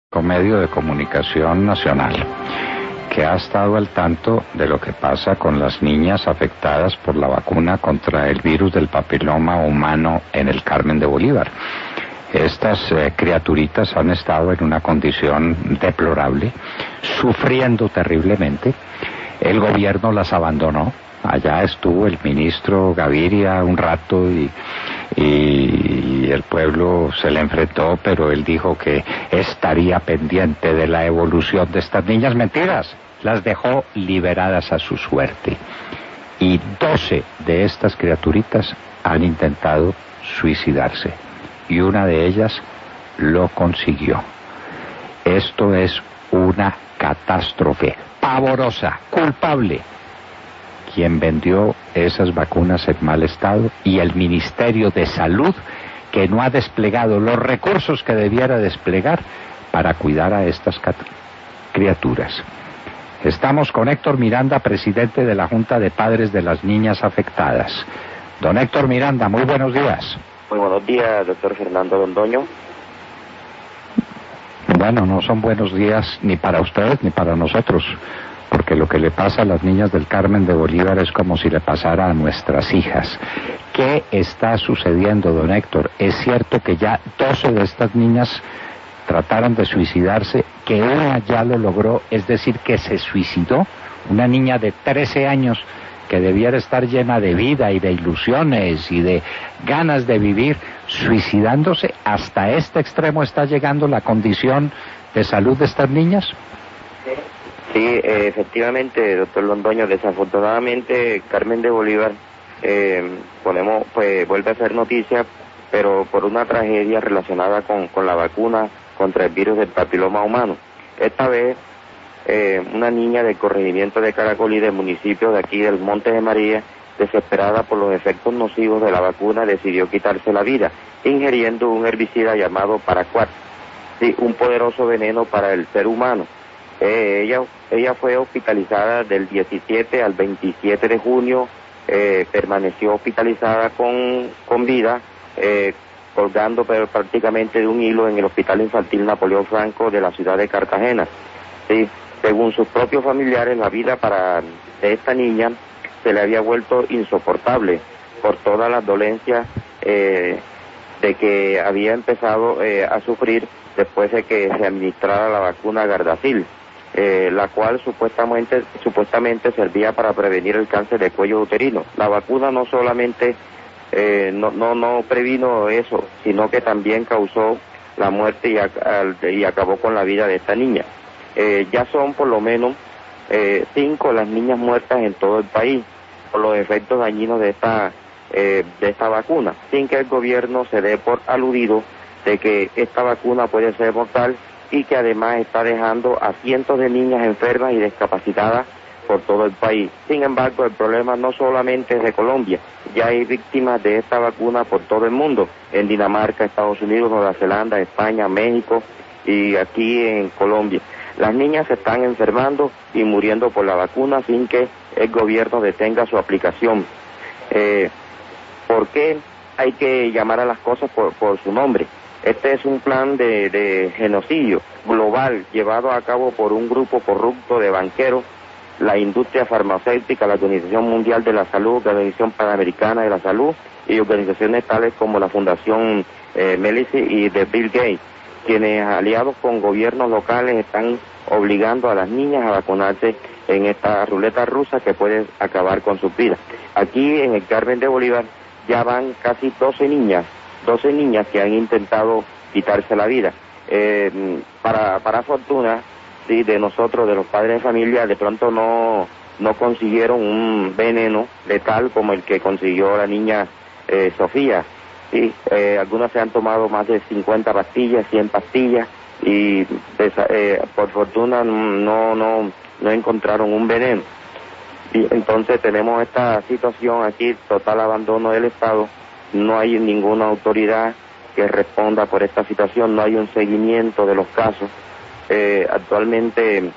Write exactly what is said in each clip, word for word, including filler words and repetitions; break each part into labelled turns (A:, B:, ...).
A: Medio de comunicación nacional, que ha estado al tanto de lo que pasa con las niñas afectadas por la vacuna contra el virus del papiloma humano en el Carmen de Bolívar. Estas eh, criaturitas han estado en una condición deplorable, sufriendo terriblemente. El gobierno las abandonó. Allá estuvo el ministro Gaviria un rato y, y el pueblo se le enfrentó, pero él dijo que estaría pendiente de la evolución de estas niñas. Mentiras, las dejó liberadas a su suerte. Y doce de estas criaturitas han intentado suicidarse y una de ellas lo consiguió. Esto es una catástrofe pavorosa, culpable. Quien vendió esas vacunas en mal estado y el Ministerio de Salud, que no ha desplegado los recursos que debiera desplegar para cuidar a estas criaturas. Estamos con Héctor Miranda, presidente de la Junta de Padres de las Niñas Afectadas. Don Héctor Miranda, muy buenos días.
B: Muy buenos días, doctor Fernando Londoño.
A: Bueno, no son buenos días ni para ustedes ni para nosotros, porque lo que le pasa a las niñas del Carmen de Bolívar es como si le pasara a nuestras hijas. ¿Qué está sucediendo, don Héctor? ¿Es cierto que ya doce de estas niñas trataron de suicidarse, que una ya lo logró, es decir, que se suicidó? Una niña de trece años que debiera estar llena de vida y de ilusiones y de ganas de vivir, suicidándose. ¿Hasta este extremo está llegando la condición de salud de estas niñas?
B: Sí, eh, efectivamente, doctor Londoño, desafortunadamente Carmen de Bolívar eh, ponemos, pues, vuelve a ser noticia, pero por una tragedia relacionada con, con la vacuna contra el virus del papiloma humano. Esta vez, eh, una niña del corregimiento de Caracolí, del municipio de aquí del Monte de María, desesperada por los efectos nocivos de la vacuna, decidió quitarse la vida, ingiriendo un herbicida llamado paraquat, sí, un poderoso veneno para el ser humano. Eh, ella, ella fue hospitalizada del diecisiete al veintisiete de junio, eh, permaneció hospitalizada con, con vida, eh, colgando pero prácticamente de un hilo en el Hospital Infantil Napoleón Franco de la ciudad de Cartagena. Sí, según sus propios familiares, la vida para de esta niña se le había vuelto insoportable por todas las dolencias eh, de que había empezado eh, a sufrir después de que se administrara la vacuna Gardasil. Eh, la cual supuestamente supuestamente servía para prevenir el cáncer de cuello uterino. La vacuna no solamente eh, no, no no previno eso, sino que también causó la muerte y, a, al, y acabó con la vida de esta niña. Eh, ya son por lo menos eh, cinco las niñas muertas en todo el país por los efectos dañinos de esta eh, de esta vacuna, sin que el gobierno se dé por aludido de que esta vacuna puede ser mortal y que además está dejando a cientos de niñas enfermas y discapacitadas por todo el país. Sin embargo, el problema no solamente es de Colombia, ya hay víctimas de esta vacuna por todo el mundo, en Dinamarca, Estados Unidos, Nueva Zelanda, España, México y aquí en Colombia. Las niñas se están enfermando y muriendo por la vacuna sin que el gobierno detenga su aplicación. Eh, ¿Por qué hay que llamar a las cosas por, por su nombre? Este es un plan de, de genocidio global llevado a cabo por un grupo corrupto de banqueros, la industria farmacéutica, la Organización Mundial de la Salud, la Organización Panamericana de la Salud y organizaciones tales como la Fundación eh, Melisy y de Bill Gates, quienes aliados con gobiernos locales están obligando a las niñas a vacunarse en esta ruleta rusa que puede acabar con sus vidas. Aquí en el Carmen de Bolívar ya van casi doce niñas doce niñas que han intentado quitarse la vida. Eh, para para fortuna sí, de nosotros, de los padres de familia, de pronto no no consiguieron un veneno letal como el que consiguió la niña eh, Sofía. Sí, eh, algunas se han tomado más de cincuenta pastillas, cien pastillas y eh, por fortuna no no no encontraron un veneno. Y entonces tenemos esta situación aquí, total abandono del Estado. No hay ninguna autoridad que responda por esta situación, no hay un seguimiento de los casos. Eh, actualmente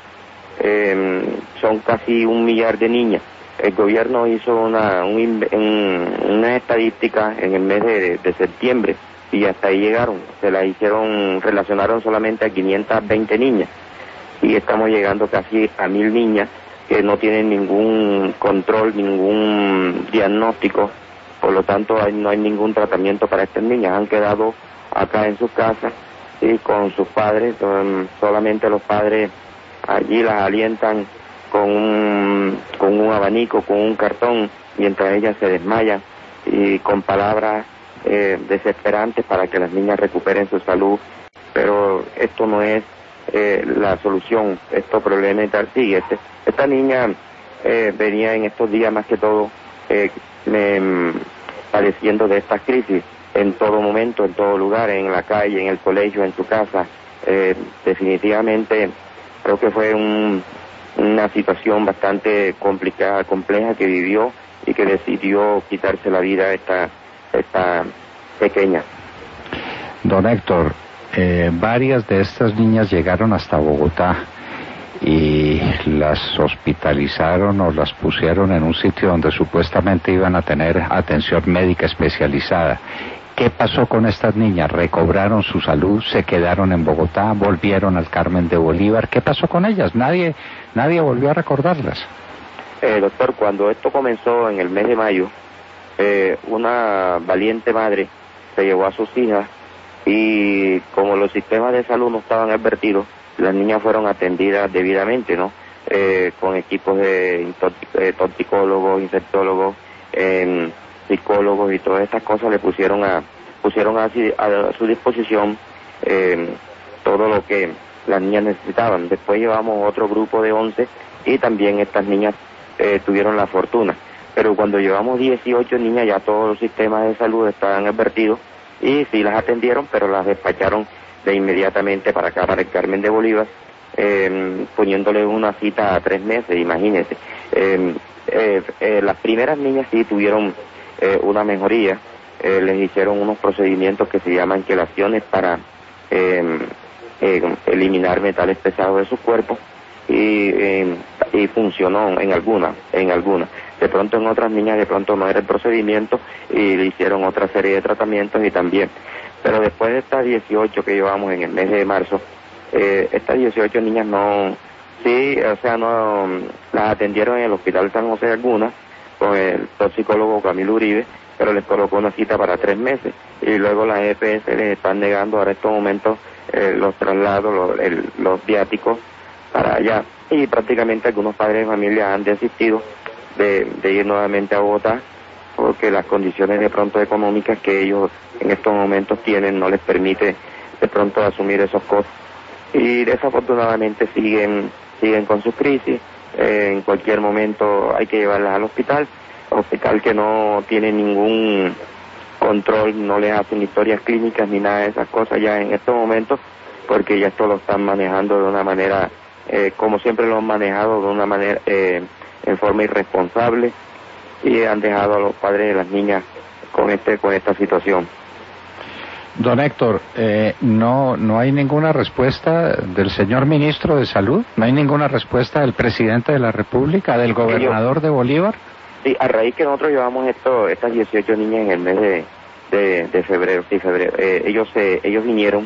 B: eh, son casi un millar de niñas. El gobierno hizo una, un, un, una estadística en el mes de, de septiembre y hasta ahí llegaron. Se las hicieron, relacionaron solamente a quinientas veinte niñas y estamos llegando casi a mil niñas que no tienen ningún control, ningún diagnóstico, por lo tanto hay, no hay ningún tratamiento para estas niñas. Han quedado acá en sus casas y con sus padres, son, solamente los padres allí las alientan con un, con un abanico, con un cartón, mientras ellas se desmayan y con palabras eh, desesperantes para que las niñas recuperen su salud, pero esto no es eh, la solución. Estos problemas sí, este, esta niña eh, venía en estos días más que todo eh, me, padeciendo de estas crisis en todo momento, en todo lugar, en la calle, en el colegio, en su casa. Eh, definitivamente creo que fue un, una situación bastante complicada, compleja que vivió y que decidió quitarse la vida esta, esta pequeña.
A: Don Héctor, eh, varias de estas niñas llegaron hasta Bogotá y las hospitalizaron o las pusieron en un sitio donde supuestamente iban a tener atención médica especializada. ¿Qué pasó con estas niñas? ¿Recobraron su salud? ¿Se quedaron en Bogotá? ¿Volvieron al Carmen de Bolívar? ¿Qué pasó con ellas? Nadie, nadie volvió a recordarlas.
B: Eh, doctor, cuando esto comenzó en el mes de mayo, eh, una valiente madre se llevó a sus hijas y como los sistemas de salud no estaban advertidos, las niñas fueron atendidas debidamente, ¿no? Eh, con equipos de eh, toxicólogos, infectólogos, eh, psicólogos y todas estas cosas le pusieron a pusieron a, a su disposición eh, todo lo que las niñas necesitaban. Después llevamos otro grupo de once y también estas niñas eh, tuvieron la fortuna. Pero cuando llevamos dieciocho niñas ya todos los sistemas de salud estaban advertidos y sí las atendieron, pero las despacharon de inmediatamente para acá, para el Carmen de Bolívar, eh, poniéndole una cita a tres meses, imagínense. Eh, eh, eh, las primeras niñas sí tuvieron eh, una mejoría, eh, les hicieron unos procedimientos que se llaman quelaciones para eh, eh, eliminar metales pesados de sus cuerpos y, eh, y funcionó en algunas, en algunas. De pronto en otras niñas de pronto no era el procedimiento y le hicieron otra serie de tratamientos y también. Pero después de estas dieciocho que llevamos en el mes de marzo, eh, estas dieciocho niñas no, sí, o sea, no, las atendieron en el Hospital San José algunas, con el toxicólogo Camilo Uribe, pero les colocó una cita para tres meses. Y luego la E P S les están negando ahora en estos momentos eh, los traslados, los, el, los viáticos para allá. Y prácticamente algunos padres de familia han desistido de, de ir nuevamente a Bogotá, porque las condiciones de pronto económicas que ellos en estos momentos tienen no les permite de pronto asumir esos costos y desafortunadamente siguen siguen con sus crisis. Eh, en cualquier momento hay que llevarlas al hospital, hospital que no tiene ningún control, no les hacen historias clínicas ni nada de esas cosas ya en estos momentos, porque ya esto lo están manejando de una manera eh, como siempre lo han manejado, de una manera eh, en forma irresponsable, y han dejado a los padres de las niñas con este con esta situación.
A: Don Héctor, eh, no no hay ninguna respuesta del señor ministro de Salud, no hay ninguna respuesta del presidente de la República, del gobernador de Bolívar.
B: Sí, a raíz que nosotros llevamos esto, estas dieciocho niñas en el mes de, de, de febrero, sí, febrero, eh, ellos eh, ellos vinieron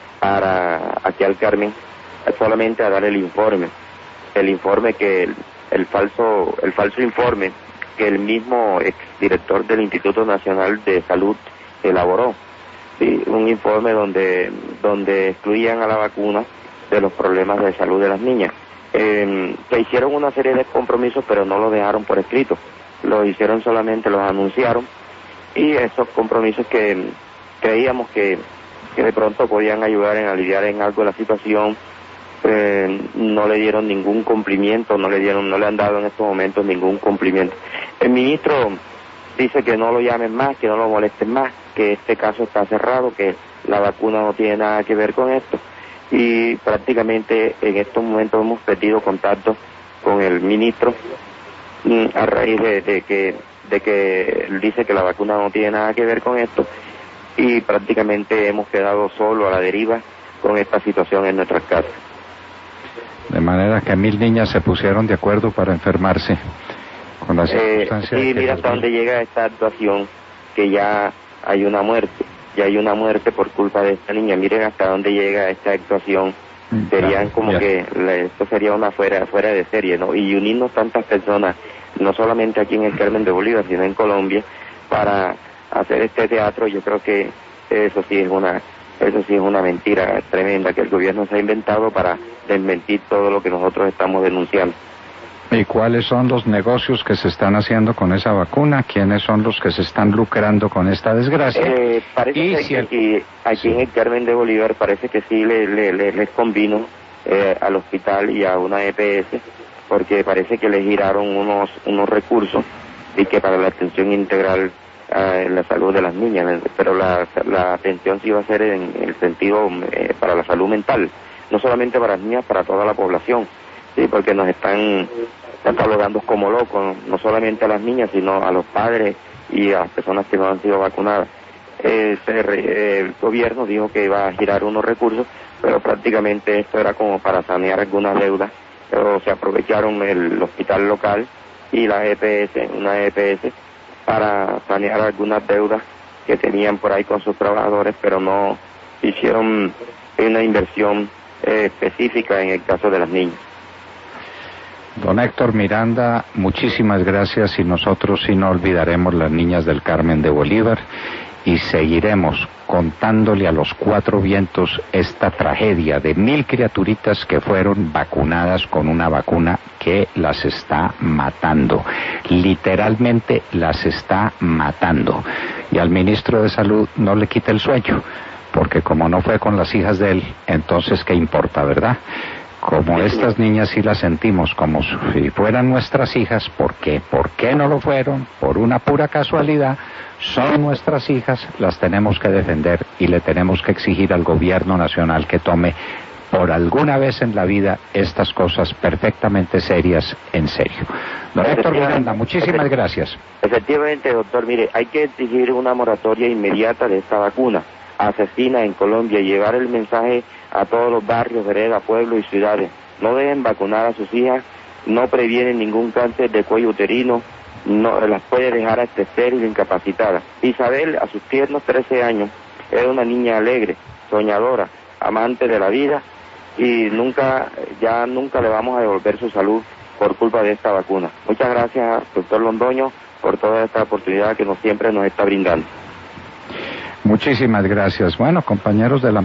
B: para aquí al Carmen solamente a dar el informe, el informe que el, el falso el falso informe que el mismo exdirector del Instituto Nacional de Salud elaboró. Sí, un informe donde donde excluían a la vacuna de los problemas de salud de las niñas. Eh, se hicieron una serie de compromisos, pero no los dejaron por escrito. Los hicieron solamente, los anunciaron, y esos compromisos que creíamos que, que de pronto podían ayudar en aliviar en algo la situación, eh, no le dieron ningún cumplimiento, no le dieron, no le han dado en estos momentos ningún cumplimiento. El ministro dice que no lo llamen más, que no lo molesten más, que este caso está cerrado, que la vacuna no tiene nada que ver con esto, y prácticamente en estos momentos hemos pedido contacto con el ministro a raíz de, de que de que él dice que la vacuna no tiene nada que ver con esto, y prácticamente hemos quedado solos a la deriva con esta situación en nuestras casas.
A: De manera que mil niñas se pusieron de acuerdo para enfermarse con la circunstancia.
B: Eh, sí,
A: de que
B: mira hasta dónde llega esta actuación, que ya hay una muerte. y hay una muerte por culpa de esta niña. Miren hasta dónde llega esta actuación. Serían como ya. que la, esto sería una fuera fuera de serie, ¿no? Y unirnos tantas personas, no solamente aquí en el Carmen de Bolívar, sino en Colombia, para hacer este teatro, yo creo que eso sí es una eso sí es una mentira tremenda que el gobierno se ha inventado para desmentir todo lo que nosotros estamos denunciando.
A: ¿Y cuáles son los negocios que se están haciendo con esa vacuna? ¿Quiénes son los que se están lucrando con esta desgracia?
B: Eh, parece y que si el... aquí, aquí sí. en el Carmen de Bolívar parece que sí le, le, le, les convino eh, al hospital y a una E P S, porque parece que les giraron unos unos recursos y que para la atención integral eh, en la salud de las niñas, pero la, la atención sí va a ser en el sentido eh, para la salud mental, no solamente para las niñas, para toda la población. Sí, porque nos están catalogando como locos, no solamente a las niñas, sino a los padres y a las personas que no han sido vacunadas. Eh, el gobierno dijo que iba a girar unos recursos, pero prácticamente esto era como para sanear algunas deudas, pero se aprovecharon el hospital local y la E P S, una E P S, para sanear algunas deudas que tenían por ahí con sus trabajadores, pero no hicieron una inversión eh, específica en el caso de las niñas.
A: Don Héctor Miranda, muchísimas gracias y nosotros sí no olvidaremos las niñas del Carmen de Bolívar y seguiremos contándole a los cuatro vientos esta tragedia de mil criaturitas que fueron vacunadas con una vacuna que las está matando, literalmente las está matando. Y al ministro de Salud no le quita el sueño, porque como no fue con las hijas de él, entonces ¿qué importa, verdad? Como estas niñas sí las sentimos como si fueran nuestras hijas, ¿por qué? ¿Por qué no lo fueron? Por una pura casualidad, son nuestras hijas, las tenemos que defender y le tenemos que exigir al gobierno nacional que tome por alguna vez en la vida estas cosas perfectamente serias en serio. Don Héctor Miranda, muchísimas gracias.
B: Efectivamente, doctor, mire, hay que exigir una moratoria inmediata de esta vacuna asesina en Colombia y llevar el mensaje a todos los barrios, veredas, pueblos y ciudades. No deben vacunar a sus hijas, no previenen ningún cáncer de cuello uterino, no las puede dejar hasta estéril e incapacitada. Isabel, a sus tiernos trece años, era una niña alegre, soñadora, amante de la vida y nunca, ya nunca le vamos a devolver su salud por culpa de esta vacuna. Muchas gracias, doctor Londoño, por toda esta oportunidad que nos siempre nos está brindando.
A: Muchísimas gracias. Bueno, compañeros de la